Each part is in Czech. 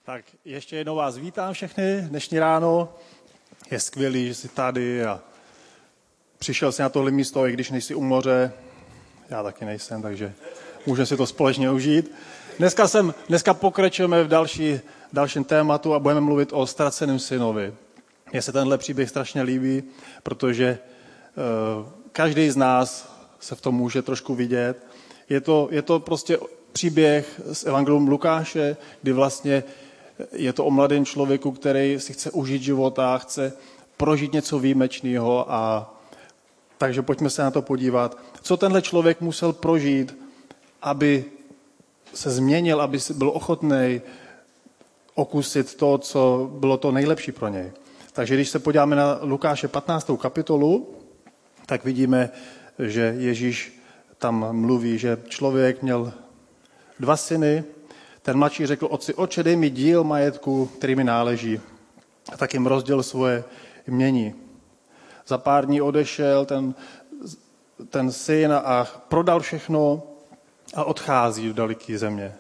Tak ještě jednou vás vítám všechny dnešní ráno. Je skvělý, že jsi tady a přišel jsi na tohle místo, i když nejsi u moře. Já taky nejsem, takže můžeme si to společně užít. Dneska pokračujeme v dalším tématu a budeme mluvit o ztraceném synovi. Mně se tenhle příběh strašně líbí, protože každý z nás se v tom může trošku vidět. Je to prostě příběh z Evangelium Lukáše, kdy vlastně je to o mladém člověku, který si chce užít života, chce prožít něco výjimečného, a takže pojďme se na to podívat. Co tenhle člověk musel prožít, aby se změnil, aby byl ochotný okusit to, co bylo to nejlepší pro něj. Takže když se podíváme na Lukáše 15. kapitolu, tak vidíme, že Ježíš tam mluví, že člověk měl 2 syny. Ten mladší řekl: Otče, dej mi díl majetku, který mi náleží. A tak jim rozdělil svoje jmění. Za pár dní odešel ten syn a prodal všechno a odchází do daleké země.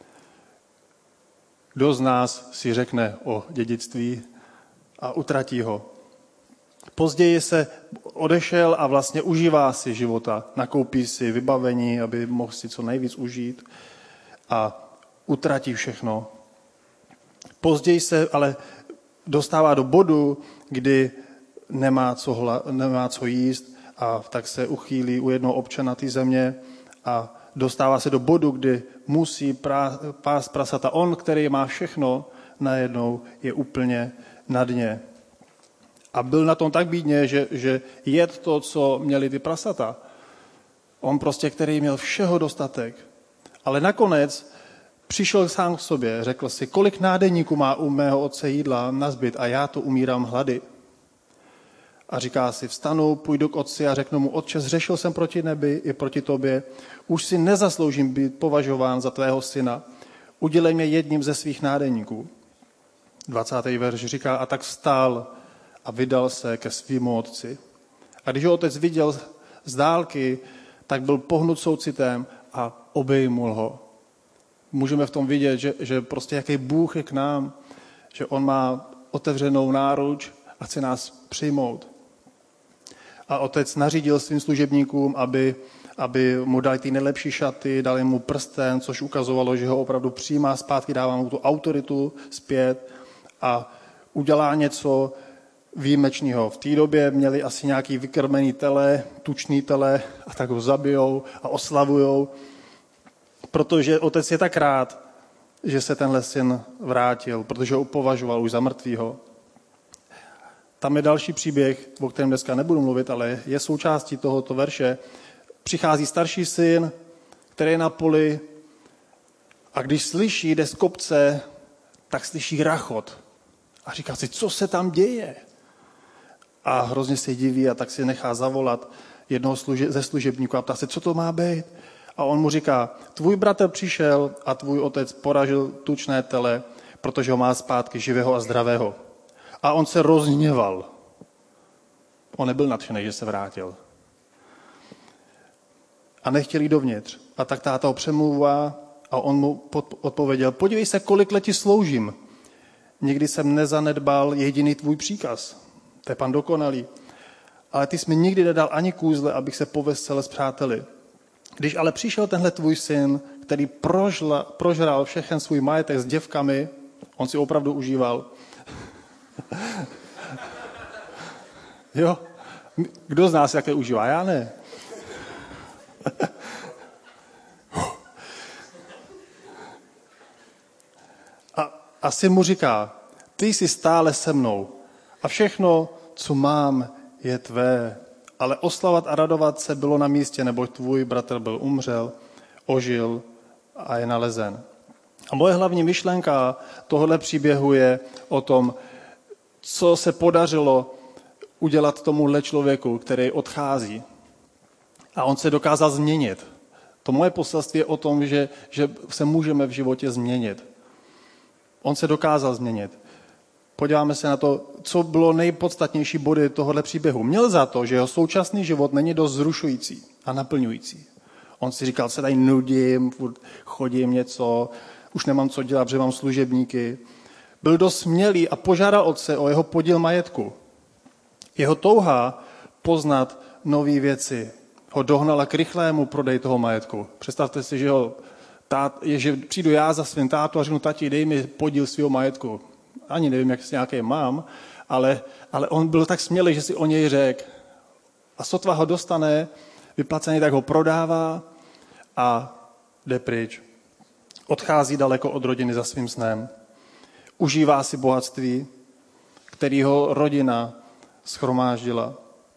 Kdo z nás si řekne o dědictví a utratí ho? Později se odešel a vlastně užívá si života, nakoupí si vybavení, aby mohl si co nejvíc užít, a utratí všechno. Později se ale dostává do bodu, kdy nemá co jíst, a tak se uchýlí u jednoho občana té země a dostává se do bodu, kdy musí pást prasata. On, který má všechno, najednou je úplně na dně. A byl na tom tak bídně, že jet to, co měli ty prasata. On prostě, který měl všeho dostatek. Ale nakonec přišel sám k sobě, řekl si, kolik nádeníků má u mého otce jídla nazbyt a já to umírám hlady. A říká si, vstanu, půjdu k otci a řeknu mu: Otče, zřešil jsem proti nebi i proti tobě, už si nezasloužím být považován za tvého syna, udělej mě jedním ze svých nádeníků. 20. verš říká: a tak vstal a vydal se ke svému otci. A když ho otec viděl z dálky, tak byl pohnut soucitem a obejmul ho. Můžeme v tom vidět, že prostě jaký Bůh je k nám, že on má otevřenou náruč a chce nás přijmout. A otec nařídil svým služebníkům, aby mu dali ty nejlepší šaty, dali mu prsten, což ukazovalo, že ho opravdu přijímá zpátky, dává mu tu autoritu zpět a udělá něco výjimečného. V té době měli asi nějaký vykrmený tele, tučný tele, a tak ho zabijou a oslavujou, protože otec je tak rád, že se tenhle syn vrátil, protože ho považoval už za mrtvýho. Tam je další příběh, o kterém dneska nebudu mluvit, ale je součástí tohoto verše. Přichází starší syn, který je na poli, a když slyší, jde z kopce, tak slyší rachot. A říká si, co se tam děje? A hrozně se diví, a tak si nechá zavolat jednoho ze služebníků a ptá se, co to má být? A on mu říká, tvůj bratr přišel a tvůj otec poražil tučné tele, protože ho má zpátky živého a zdravého. A on se rozhněval. On nebyl nadšený, že se vrátil. A nechtěl jít dovnitř. A tak táta ho přemluvá a on mu odpověděl, podívej se, kolik let ti sloužím. Nikdy jsem nezanedbal jediný tvůj příkaz. To je Pan dokonalý. Ale ty jsi mi nikdy nedal ani kůzle, abych se povesel s přáteli. Když ale přišel tenhle tvůj syn, který prožral všechen svůj majetek s děvkami, on si opravdu užíval. Jo? Kdo z nás jaké užívá? Já ne. A syn mu říká, ty jsi stále se mnou a všechno, co mám, je tvé. Ale oslavat a radovat se bylo na místě, neboť tvůj bratr byl umřel, ožil a je nalezen. A moje hlavní myšlenka tohohle příběhu je o tom, co se podařilo udělat tomuhle člověku, který odchází. A on se dokázal změnit. To moje poselství je o tom, že se můžeme v životě změnit. On se dokázal změnit. Podíváme se na to, co bylo nejpodstatnější body tohohle příběhu. Měl za to, že jeho současný život není dost zrušující a naplňující. On si říkal, se tady nudím, chodím něco, už nemám co dělat, protože mám služebníky. Byl dost smělý a požádal otce o jeho podíl majetku. Jeho touha poznat nové věci ho dohnala k rychlému prodeji toho majetku. Představte si, že přijdu já za svým tátu a řeknu, tati, dej mi podíl svého majetku. Ani nevím, jak nějaký mám, ale on byl tak smělý, že si o něj řekl. A sotva ho dostane vyplacený, tak ho prodává a jde pryč. Odchází daleko od rodiny za svým snem. Užívá si bohatství, kterého rodina shromáždila.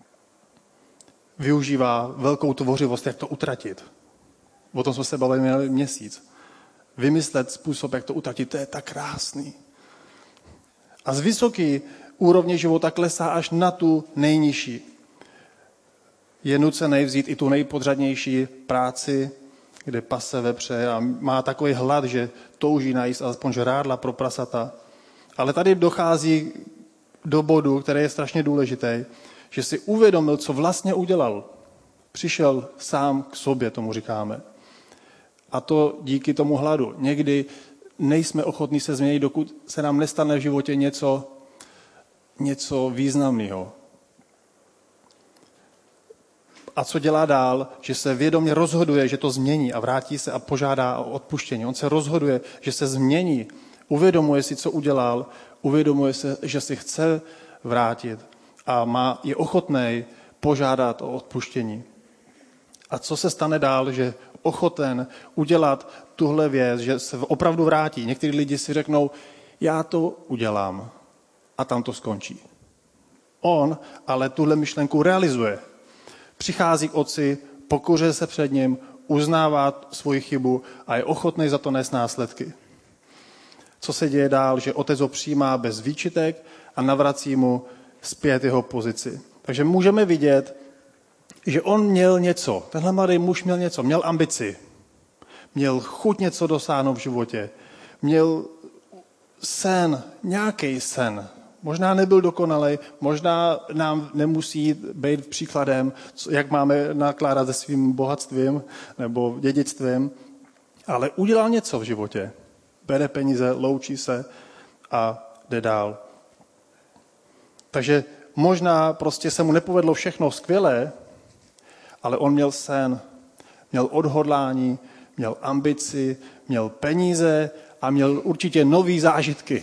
Využívá velkou tvořivost, jak to utratit. O tom jsme se bavili minulý měsíc. Vymyslet způsob, jak to utratit, to je tak krásný. A z vysoké úrovně života klesá až na tu nejnižší. Je nucený vzít i tu nejpodřadnější práci, kde pase vepře a má takový hlad, že touží najíst alespoň žrádla pro prasata. Ale tady dochází do bodu, který je strašně důležitý, že si uvědomil, co vlastně udělal. Přišel sám k sobě, tomu říkáme. A to díky tomu hladu. Někdy nejsme ochotní se změnit, dokud se nám nestane v životě něco významného. A co dělá dál? Že se vědomě rozhoduje, že to změní a vrátí se a požádá o odpuštění. On se rozhoduje, že se změní. Uvědomuje si, co udělal. Uvědomuje se, že si chce vrátit a je ochotný požádat o odpuštění. A co se stane dál? Že ochoten udělat tuhle věc, že se opravdu vrátí. Někteří lidi si řeknou, já to udělám a tam to skončí. On ale tuhle myšlenku realizuje. Přichází k otci, pokořuje se před ním, uznává svoji chybu a je ochotný za to nést následky. Co se děje dál? Že otec ho přijímá bez výčitek a navrací mu zpět jeho pozici. Takže můžeme vidět, že on měl něco. Tenhle mladý muž měl něco. Měl ambici. Měl chuť něco dosáhnout v životě. Měl sen, nějaký sen. Možná nebyl dokonalý, možná nám nemusí být příkladem, jak máme nakládat se svým bohatstvím nebo dědictvím, ale udělal něco v životě. Bere peníze, loučí se a jde dál. Takže možná prostě se mu nepovedlo všechno skvělé, ale on měl sen, měl odhodlání, měl ambici, měl peníze a měl určitě nový zážitky.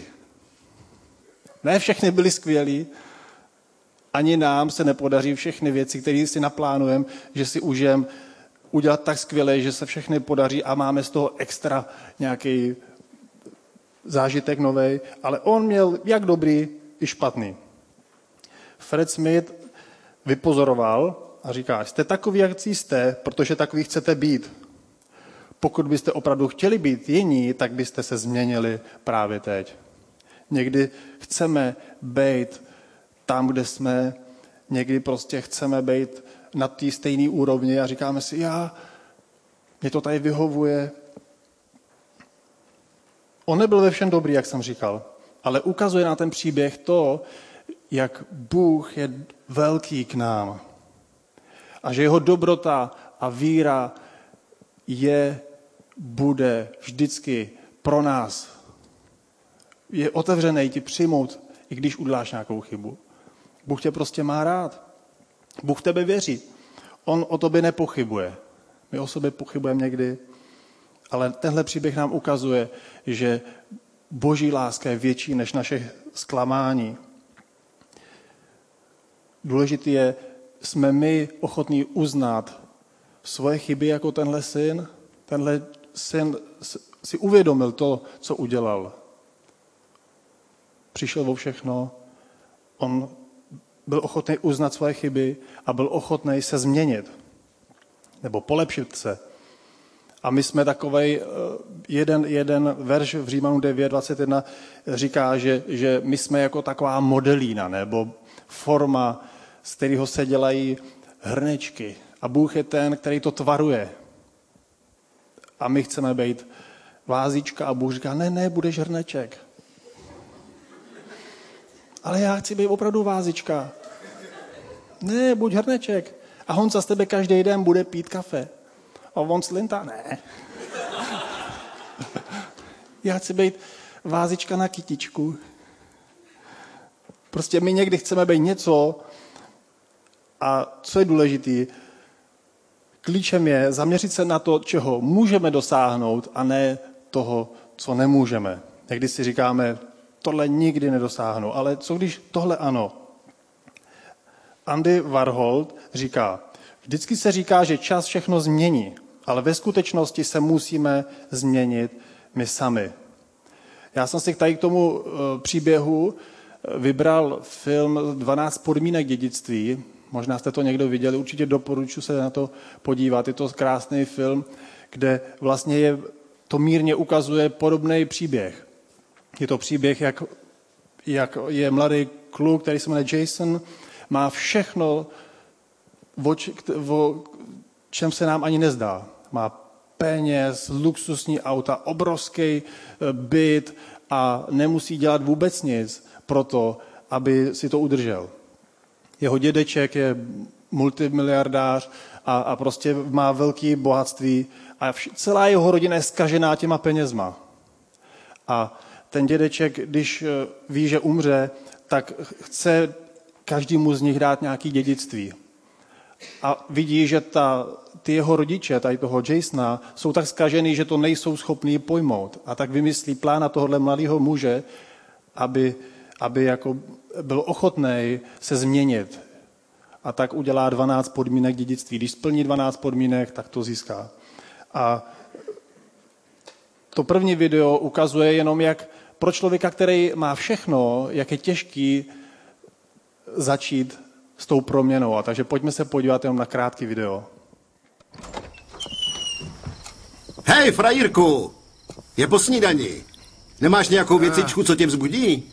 Ne všechny byly skvělý, ani nám se nepodaří všechny věci, které si naplánujeme, že si užijeme, udělat tak skvěle, že se všechny podaří a máme z toho extra nějaký zážitek novej, ale on měl jak dobrý, i špatný. Fred Smith vypozoroval a říká, jste takový, jak jste, protože takový chcete být. Pokud byste opravdu chtěli být jiní, tak byste se změnili právě teď. Někdy chceme být tam, kde jsme, někdy prostě chceme být na té stejné úrovni a říkáme si, mě to tady vyhovuje. On nebyl ve všem dobrý, jak jsem říkal, ale ukazuje na ten příběh to, jak Bůh je velký k nám a že jeho dobrota a víra bude vždycky pro nás. Je otevřený ti přijmout, i když uděláš nějakou chybu. Bůh tě prostě má rád. Bůh v tebe věří. On o tobě nepochybuje. My o sobě pochybujeme někdy, ale tenhle příběh nám ukazuje, že Boží láska je větší než naše zklamání. Důležité je, jsme my ochotní uznat svoje chyby jako tenhle syn. Tenhle syn si uvědomil to, co udělal. Přišel o všechno, on byl ochotný uznat svoje chyby a byl ochotný se změnit nebo polepšit se. A my jsme takovej, jeden verš v Římanům 9:21 říká, že my jsme jako taková modelína nebo forma, z kterého se dělají hrnečky. A Bůh je ten, který to tvaruje. A my chceme být vázička a Bůh říká, ne, budeš hrneček. Ale já chci být opravdu vázička. Ne, buď hrneček. A Honza z tebe každý den bude pít kafe. A on slintá, ne. Já chci být vázička na kytičku. Prostě my někdy chceme být něco a co je důležitý, klíčem je zaměřit se na to, čeho můžeme dosáhnout a ne toho, co nemůžeme. Někdy si říkáme, tohle nikdy nedosáhnu, ale co když tohle ano? Andy Warhol říká, vždycky se říká, že čas všechno změní, ale ve skutečnosti se musíme změnit my sami. Já jsem si tady k tomu příběhu vybral film 12 podmínek dědictví. Možná jste to někdo viděli, určitě doporučuji se na to podívat. Je to krásný film, kde vlastně to mírně ukazuje podobný příběh. Je to příběh, jak je mladý kluk, který se jmenuje Jason, má všechno, o čem se nám ani nezdá. Má peněz, luxusní auta, obrovský byt a nemusí dělat vůbec nic pro to, aby si to udržel. Jeho dědeček je multimiliardář a prostě má velké bohatství a celá jeho rodina je zkažená těma penězma. A ten dědeček, když ví, že umře, tak chce každému z nich dát nějaké dědictví. A vidí, že ty jeho rodiče, tady toho Jasona, jsou tak zkažený, že to nejsou schopní pojmout. A tak vymyslí plán na tohohle mladého muže, aby jako byl ochotný se změnit. A tak udělá 12 podmínek dědictví. Když splní 12 podmínek, tak to získá. A to první video ukazuje jenom, jak pro člověka, který má všechno, jak je těžký začít s tou proměnou. A takže pojďme se podívat jenom na krátký video. Hej, frajírku! Je po snídani. Nemáš nějakou věcičku, co tě vzbudí?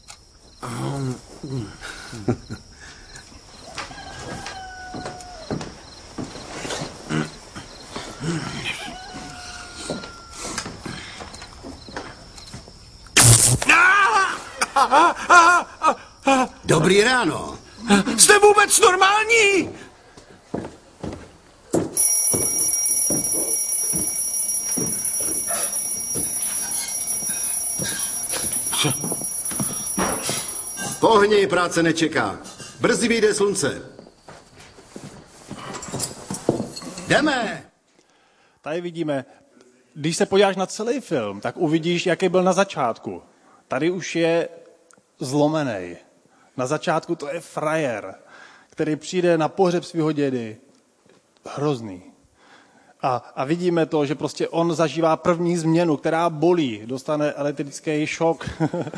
Dobrý ráno. Jste vůbec normální? Pohni, práce nečeká. Brzy vyjde slunce. Jdeme! Tady vidíme, když se podíváš na celý film, tak uvidíš, jaký byl na začátku. Tady už je zlomený. Na začátku to je frajer, který přijde na pohřeb svého dědy. Hrozný. A vidíme to, že prostě on zažívá první změnu, která bolí. Dostane elektrický šok.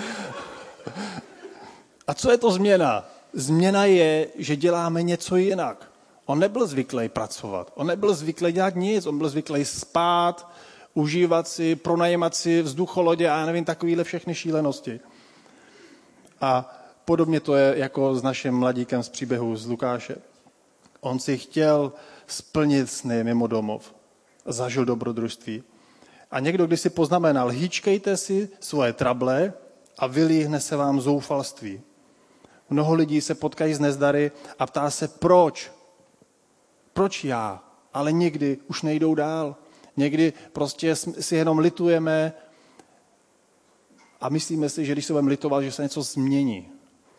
A co je to změna? Změna je, že děláme něco jinak. On nebyl zvyklý pracovat. On nebyl zvyklý dělat nic. On byl zvyklý spát, užívat si, pronajímat si vzducholodě a já nevím, takovýhle všechny šílenosti. A podobně to je jako s naším mladíkem z příběhu z Lukáše. On si chtěl splnit sny mimo domov. Zažil dobrodružství. A někdo, když si poznamenal, hýčkejte si svoje trable a vylíhne se vám zoufalství. Mnoho lidí se potkají z nezdary a ptá se, proč? Proč já? Ale někdy už nejdou dál. Někdy prostě si jenom litujeme a myslíme si, že když se budeme litovat, že se něco změní.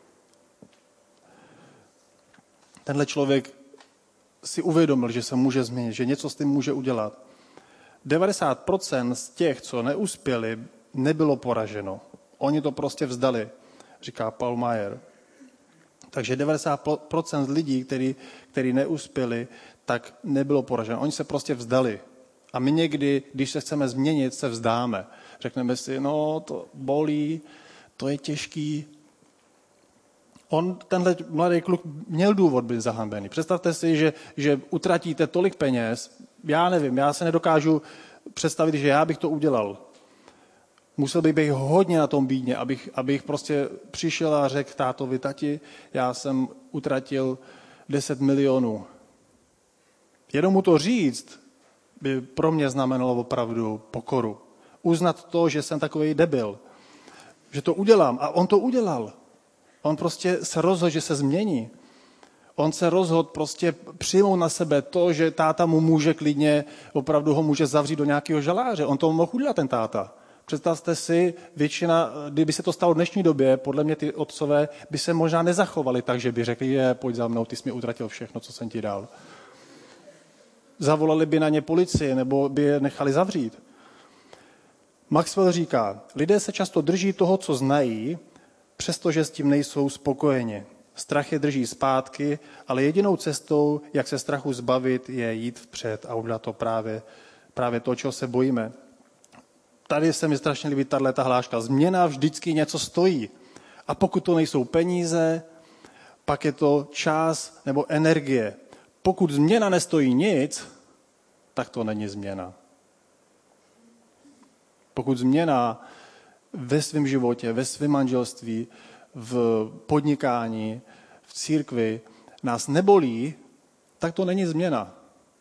Tenhle člověk si uvědomil, že se může změnit, že něco s tím může udělat. 90% z těch, co neuspěli, nebylo poraženo. Oni to prostě vzdali, říká Paul Meyer. Takže 90% z lidí, kteří neuspěli, tak nebylo poraženo. Oni se prostě vzdali. A my někdy, když se chceme změnit, se vzdáme. Řekneme si, no to bolí, to je těžký. Tenhle mladý kluk měl důvod být zahambený. Představte si, že utratíte tolik peněz, já nevím, já se nedokážu představit, že já bych to udělal. Musel bych být hodně na tom bídně, abych prostě přišel a řekl tátovi, tati, já jsem utratil 10 milionů. Jenom mu to říct by pro mě znamenalo opravdu pokoru. Uznat to, že jsem takový debil, že to udělám. A on to udělal. On prostě se rozhodl, že se změní. On se rozhodl prostě přijmout na sebe to, že táta mu může klidně, opravdu ho může zavřít do nějakého žaláře. On to mohl udělat, ten táta. Představte si, většina, kdyby se to stalo v dnešní době, podle mě ty otcové by se možná nezachovali tak, že by řekli, pojď za mnou, ty jsi mi utratil všechno, co jsem ti dal. Zavolali by na ně policii, nebo by je nechali zavřít. Maxwell říká, lidé se často drží toho, co znají, přestože s tím nejsou spokojeni. Strach je drží zpátky, ale jedinou cestou, jak se strachu zbavit, je jít vpřed a udělat to právě to, čeho se bojíme. Tady se mi strašně líbí tato hláška. Změna vždycky něco stojí. A pokud to nejsou peníze, pak je to čas nebo energie. Pokud změna nestojí nic, tak to není změna. Pokud změna ve svém životě, ve svém manželství, v podnikání, v církvi nás nebolí, tak to není změna.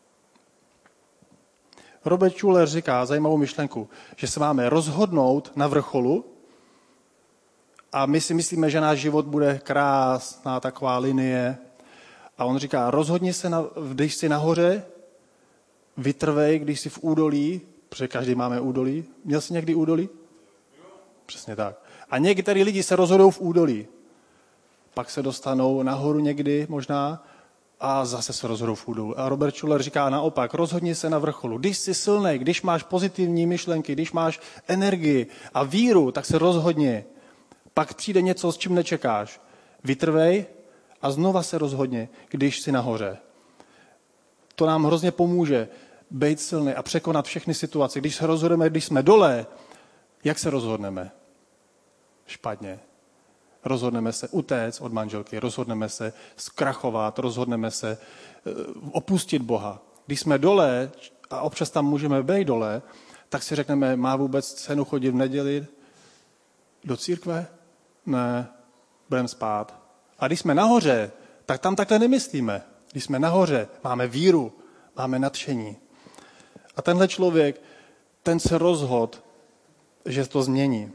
Robert Schuller říká zajímavou myšlenku, že se máme rozhodnout na vrcholu a my si myslíme, že náš život bude krásná taková linie. A on říká, rozhodni se, když jsi nahoře, vytrvej, když jsi v údolí, protože každý máme údolí. Měl jsi někdy údolí? Přesně tak. A některý lidi se rozhodou v údolí. Pak se dostanou nahoru někdy možná a zase se rozhodou v údolí. A Robert Schuller říká naopak, rozhodni se na vrcholu. Když jsi silný, když máš pozitivní myšlenky, když máš energii a víru, tak se rozhodni. Pak přijde něco, s čím nečekáš. Vytrvej a znova se rozhodni, když jsi nahoře. To nám hrozně pomůže být silný a překonat všechny situace. Když se rozhodneme, když jsme dole, jak se rozhodneme? Špatně. Rozhodneme se utéct od manželky, rozhodneme se zkrachovat, rozhodneme se opustit Boha. Když jsme dole, a občas tam můžeme být dole, tak si řekneme, má vůbec cenu chodit v neděli do církve? Ne, budeme spát. A když jsme nahoře, tak tam takhle nemyslíme. Když jsme nahoře, máme víru, máme nadšení. A tenhle člověk, ten se rozhodl, že to změní.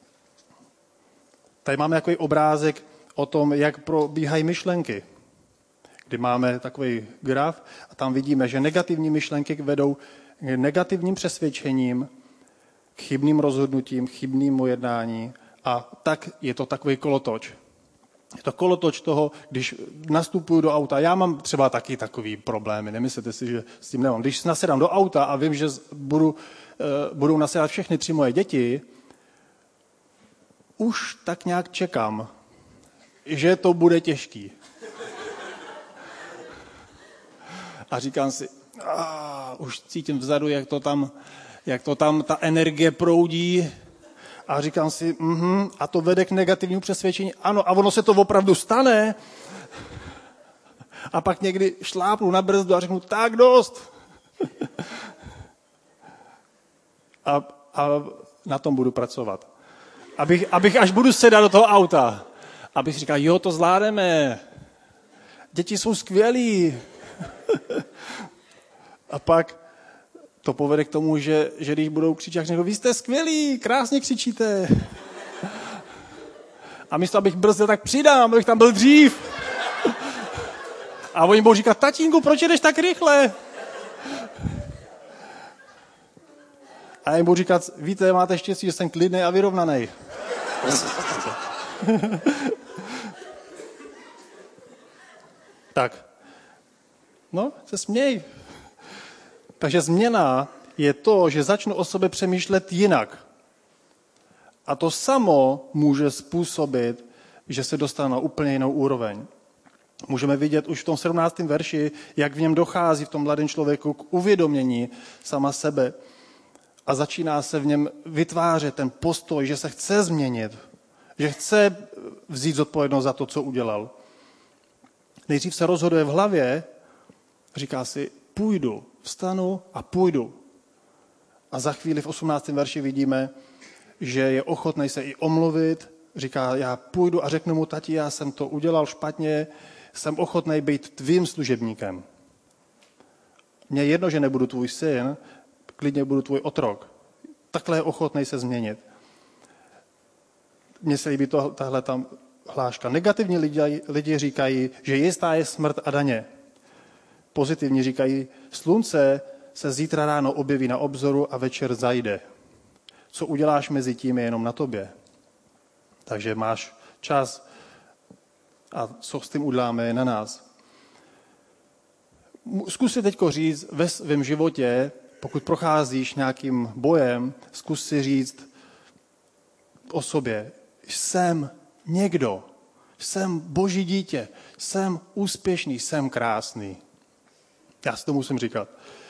Tady máme takový obrázek o tom, jak probíhají myšlenky. Kdy máme takový graf a tam vidíme, že negativní myšlenky vedou k negativním přesvědčením, k chybným rozhodnutím, k chybnému jednání a tak je to takový kolotoč. Je to kolotoč toho, když nastupuju do auta. Já mám třeba taky takový problémy, nemyslete si, že s tím nemám. Když nasedám do auta a vím, že budou nasedat všechny 3 moje děti, už tak nějak čekám, že to bude těžký. A říkám si, už cítím vzadu, jak to tam ta energie proudí. A říkám si, a to vede k negativnímu přesvědčení. Ano, a ono se to opravdu stane. A pak někdy šlápnu na brzdu a řeknu, tak dost. A na tom budu pracovat. Abych až budu sedat do toho auta, abych říkal, jo, to zvládneme. Děti jsou skvělí. A pak to povede k tomu, že když budou křičet, řeknu, vy jste skvělí, krásně křičíte. A místo, abych brzdil, tak přidám, abych tam byl dřív. A oni budou říkat, tatínku, proč jdeš tak rychle? A já jim budu říkat, víte, máte štěstí, že jsem klidný a vyrovnaný. Tak. No, se směj. Takže změna je to, že začnu o sobě přemýšlet jinak. A to samo může způsobit, že se dostanu na úplně jinou úroveň. Můžeme vidět už v tom 17. verši, jak v něm dochází v tom mladém člověku k uvědomění sama sebe. A začíná se v něm vytvářet ten postoj, že se chce změnit, že chce vzít zodpovědnost za to, co udělal. Nejdřív se rozhoduje v hlavě, říká si, půjdu, vstanu a půjdu. A za chvíli v 18. verši vidíme, že je ochotný se i omluvit, říká, já půjdu a řeknu mu, tati, já jsem to udělal špatně, jsem ochotný být tvým služebníkem. Mně jedno, že nebudu tvůj syn, klidně budu tvůj otrok. Takhle je ochotný se změnit. Mně se líbí tahle tam hláška. Negativní lidi říkají, že jistá je smrt a daně. Pozitivní říkají, slunce se zítra ráno objeví na obzoru a večer zajde. Co uděláš mezi tím, je jenom na tobě. Takže máš čas a co s tím uděláme, je na nás. Zkus si teď říct ve svém životě, pokud procházíš nějakým bojem, zkus si říct o sobě, jsem někdo, jsem Boží dítě, jsem úspěšný, jsem krásný. Já si to musím říkat.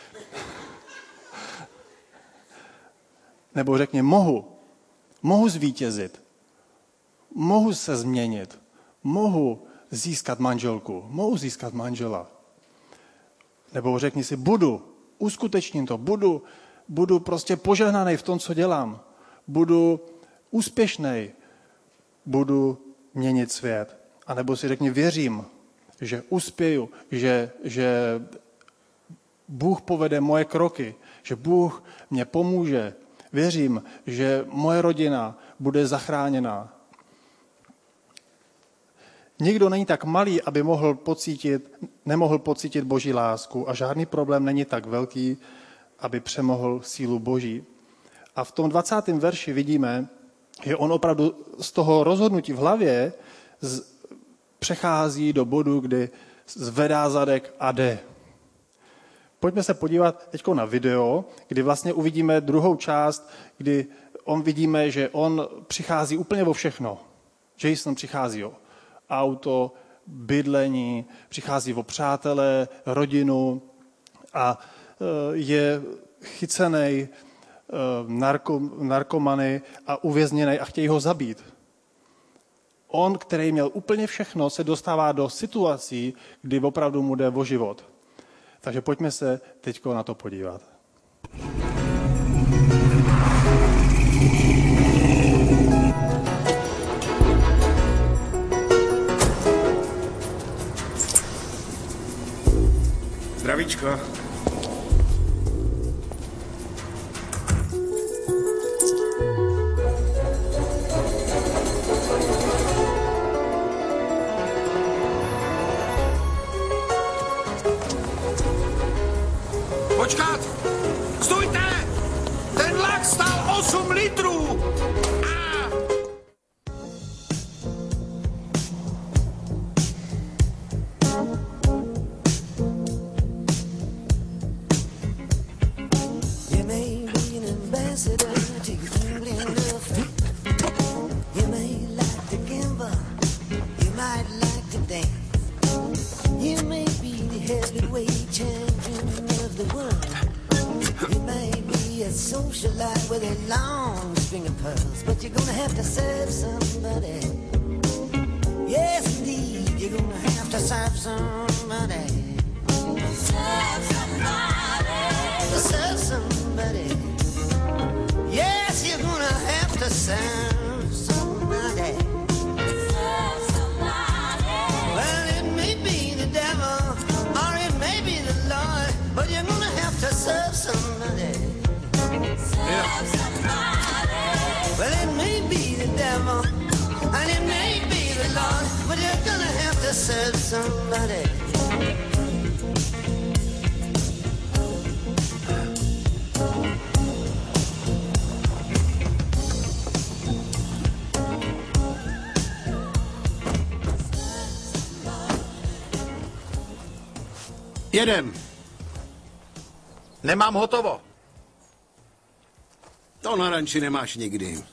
Nebo řekni, mohu zvítězit, mohu se změnit, mohu získat manželku, mohu získat manžela. Nebo řekni si, uskutečním to, budu prostě požehnaný v tom, co dělám, budu úspěšnej, budu měnit svět. A nebo si řekni, věřím, že uspěju, že Bůh povede moje kroky, že Bůh mě pomůže. Věřím, že moje rodina bude zachráněná. Nikdo není tak malý, aby nemohl pocítit Boží lásku a žádný problém není tak velký, aby přemohl sílu Boží. A v tom 20. verši vidíme, že on opravdu z toho rozhodnutí v hlavě přechází do bodu, kdy zvedá zadek a jde. Pojďme se podívat teď na video, kdy vlastně uvidíme druhou část, kdy vidíme, že on přichází úplně o všechno. Jason přichází o auto, bydlení, přichází o přátelé, rodinu a je chycený narkomany a uvězněný a chtějí ho zabít. On, který měl úplně všechno, se dostává do situací, kdy opravdu mu jde o život. Takže pojďme se teď na to podívat. Zdravíčko. Počkat! Stůjte! Ten lak stál 8 litrů! Socialite with a long string of pearls, but you're gonna have to serve somebody. Yes, indeed, you're gonna have to serve somebody. Serve somebody. Serve somebody. Yes, you're gonna have to serve somebody. Serve somebody. Well, it may be the devil, or it may be the Lord, but you're gonna have to serve somebody. Serve somebody. Well, it may be the devil, and it may be the Lord, but you're gonna have to serve somebody. Jedem. Nemám hotovo. To na ranči nemáš nikdy.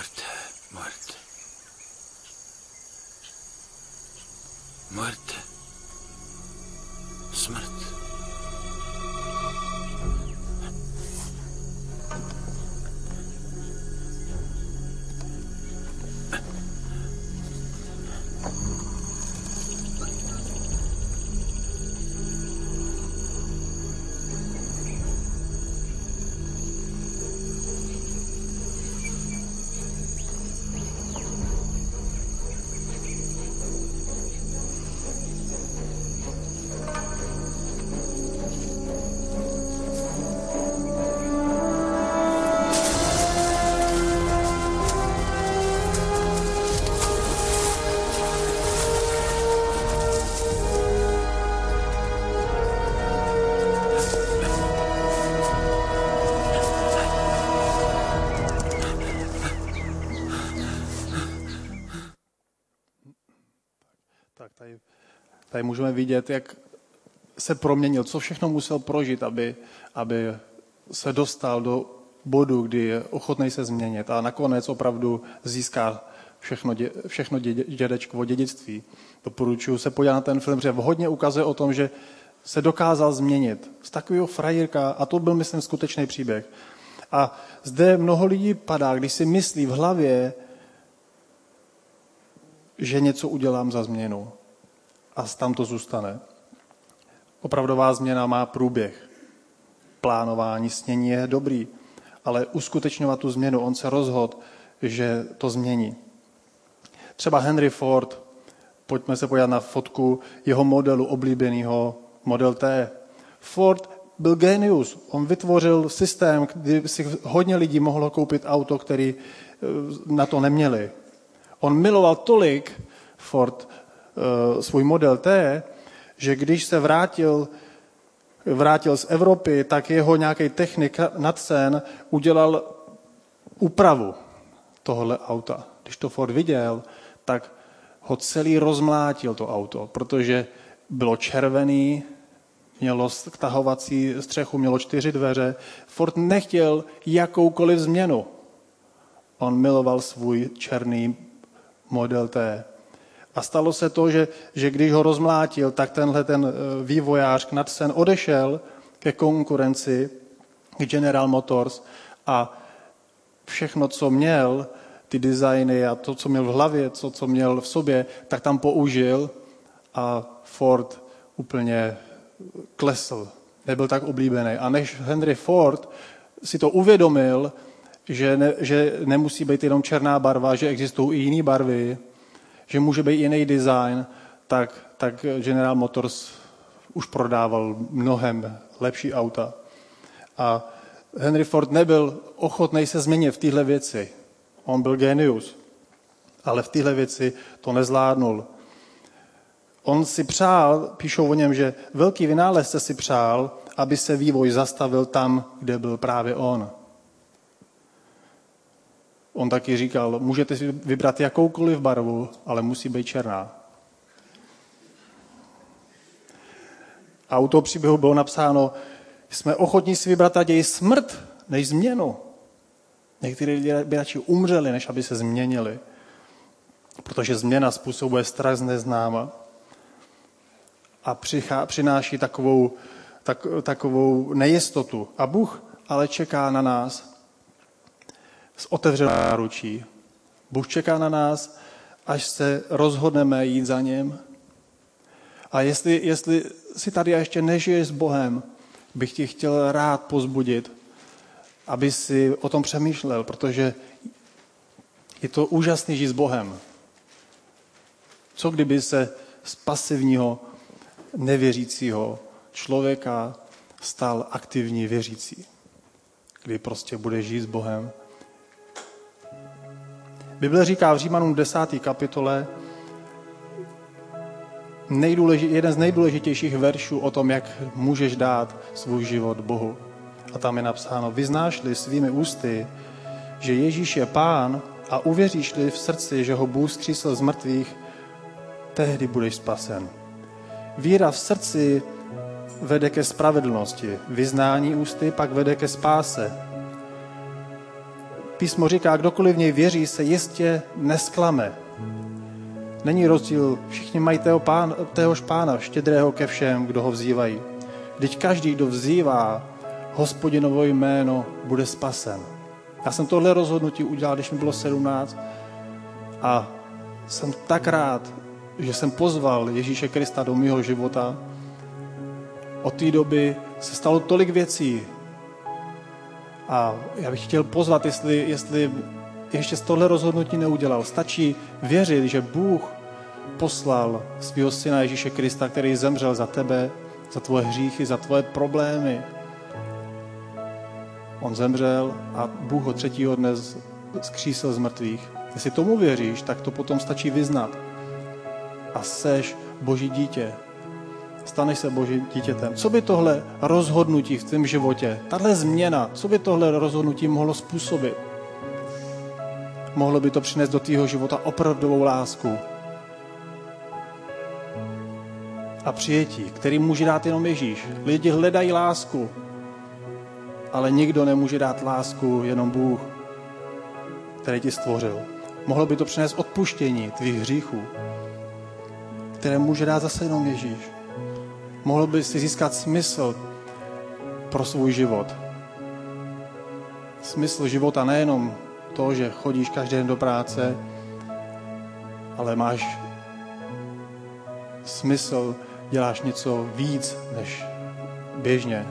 Muerte, muerte. Muerte. Smrt. Tak tady můžeme vidět, jak se proměnil, co všechno musel prožít, aby se dostal do bodu, kdy je ochotný se změnit a nakonec opravdu získá všechno dědečkovo dědictví. Doporučuji se podívat na ten film, že hodně ukazuje o tom, že se dokázal změnit z takového frajírka, a to byl, myslím, skutečný příběh. A zde mnoho lidí padá, když si myslí v hlavě, že něco udělám za změnu a tam to zůstane. Opravdová změna má průběh. Plánování, snění je dobrý, ale uskutečňovat tu změnu, on se rozhodl, že to změní. Třeba Henry Ford, pojďme se podívat na fotku jeho modelu oblíbeného Model T. Ford byl genius, on vytvořil systém, kdy si hodně lidí mohlo koupit auto, který na to neměli. On miloval tolik Ford svůj Model T, že když se vrátil z Evropy, tak jeho nějaký technik nadsen udělal úpravu tohohle auta. Když to Ford viděl, tak ho celý rozmlátil to auto, protože bylo červený, mělo tahovací střechu, mělo 4 dveře. Ford nechtěl jakoukoliv změnu. On miloval svůj černý Model T. A stalo se to, že když ho rozmlátil, tak ten vývojář Knudsen odešel ke konkurenci, k General Motors, a všechno, co měl, ty designy a to, co měl v hlavě, co měl v sobě, tak tam použil a Ford úplně klesl. Nebyl tak oblíbený. A než Henry Ford si to uvědomil, že nemusí být jenom černá barva, že existují i jiné barvy, že může být jiný design, tak General Motors už prodával mnohem lepší auta. A Henry Ford nebyl ochotný se změnit v téhle věci. On byl genius, ale v téhle věci to nezvládnul. On si přál, píšou o něm, že velký vynálezce si přál, aby se vývoj zastavil tam, kde byl právě on. On taky říkal, můžete si vybrat jakoukoliv barvu, ale musí být černá. A u toho příběhu bylo napsáno, jsme ochotní si vybrat raději smrt, než změnu. Někteří lidé by radši umřeli, než aby se změnili. Protože změna způsobuje strach z neznáma a přináší takovou nejistotu. A Bůh ale čeká na nás s otevřenou náručí. Bůh čeká na nás, až se rozhodneme jít za ním. A jestli si tady ještě nežiješ s Bohem, bych ti chtěl rád pozbudit, aby si o tom přemýšlel, protože je to úžasný žít s Bohem. Co kdyby se z pasivního, nevěřícího člověka stal aktivní věřící? Kdy prostě bude žít s Bohem. Bible říká v Římanům 10. kapitole jeden z nejdůležitějších veršů o tom, jak můžeš dát svůj život Bohu. A tam je napsáno, vyznáš-li svými ústy, že Ježíš je Pán a uvěříš-li v srdci, že ho Bůh vzkřísil z mrtvých, tehdy budeš spasen. Víra v srdci vede ke spravedlnosti, vyznání ústy pak vede ke spáse. Písmo říká, kdokoliv v něj věří, se jistě nesklame. Není rozdíl, všichni mají téhož pána, štědrého ke všem, kdo ho vzývají. Vždyť každý, kdo vzývá Hospodinovo jméno, bude spasen. Já jsem tohle rozhodnutí udělal, když mi bylo 17 a jsem tak rád, že jsem pozval Ježíše Krista do mého života. Od té doby se stalo tolik věcí a já bych chtěl pozvat, jestli ještě z tohle rozhodnutí neudělal. Stačí věřit, že Bůh poslal svého syna Ježíše Krista, který zemřel za tebe, za tvoje hříchy, za tvoje problémy. On zemřel a Bůh ho 3. dne zkřísil z mrtvých. Jestli tomu věříš, tak to potom stačí vyznat. A seš Boží dítě. Staneš se Božím dítětem. Co by tohle rozhodnutí v tvém životě, tahle změna, co by tohle rozhodnutí mohlo způsobit? Mohlo by to přinést do tvého života opravdovou lásku a přijetí, který může dát jenom Ježíš. Lidi hledají lásku, ale nikdo nemůže dát lásku, jenom Bůh, který tě stvořil. Mohlo by to přinést odpuštění tvých hříchů, které může dát zase jenom Ježíš. Mohlo by si získat smysl pro svůj život. Smysl života nejenom to, že chodíš každý den do práce, ale máš smysl, děláš něco víc než běžně.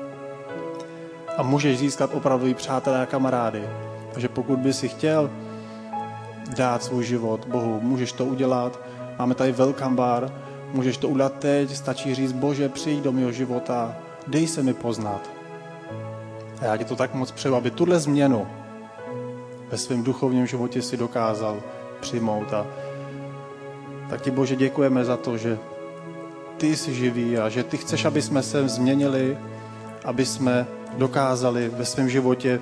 A můžeš získat opravdový přátelé a kamarády. Takže pokud by si chtěl dát svůj život Bohu, můžeš to udělat. Máme tady welcome bar, můžeš to udělat teď, stačí říct, Bože, přijď do mého života, dej se mi poznat. A já ti to tak moc přeju, aby tuhle změnu ve svém duchovním životě si dokázal přijmout. A tak ti, Bože, děkujeme za to, že ty jsi živý a že ty chceš, aby jsme se změnili, aby jsme dokázali ve svém životě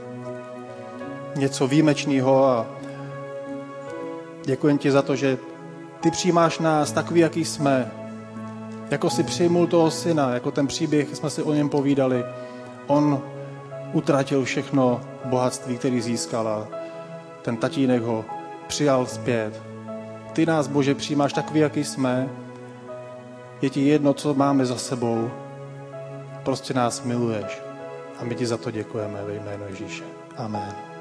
něco výjimečného a děkujem ti za to, že ty přijímáš nás takový, jaký jsme. Jako si přijmul toho syna, jako ten příběh, jsme si o něm povídali. On utratil všechno bohatství, který získal a ten tatínek ho přijal zpět. Ty nás, Bože, přijímáš takový, jaký jsme. Je ti jedno, co máme za sebou. Prostě nás miluješ. A my ti za to děkujeme ve jménu Ježíše. Amen.